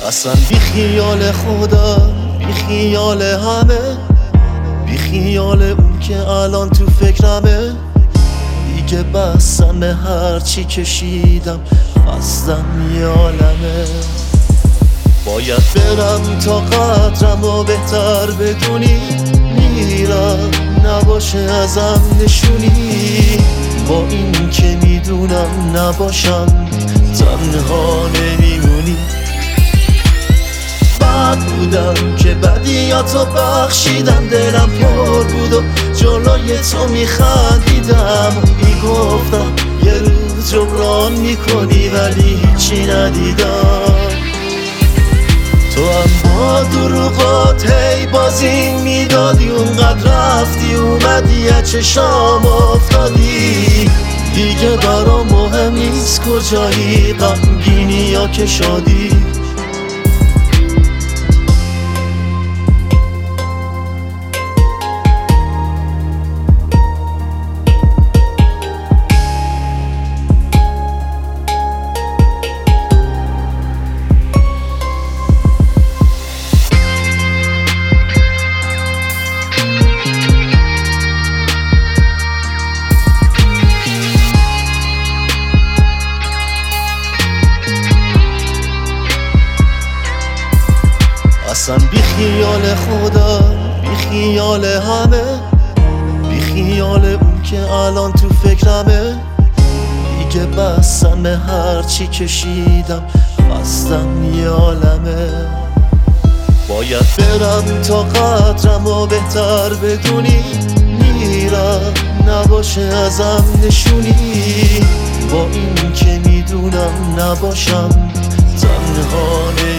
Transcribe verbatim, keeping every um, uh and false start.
اصلا بی خیال خدا، بی خیال همه، بی خیال اون که الان تو فکرمه. دیگه بستم به هرچی کشیدم، خستم یه عالمه. باید برم تا قدرم و بهتر بدونی، میرم نباشه ازم نشونی. با این که میدونم نباشم تنها نمیمونی. بد بودم که بدیاتو بخشیدم، دلم پر بود و جلوی تو میخندیدم. میگفتم یه روز جبران میکنی ولی هیچی ندیدم. تو هم با دروغات هی بازی میدادی، اونقدر رفتی اومدی از چشام افتادی. دیگه برام مهم نیست کجایی، غمگینی یا که شادی. اصلا بی خیال خدا، بی خیال همه، بی خیال اون که الان تو فکرمه. دیگه بستم به هرچی کشیدم، خستم یه عالمه. باید برم تا قدرم و بهتر بدونی، میرم نباشه ازم نشونی. با این که میدونم نباشم تنها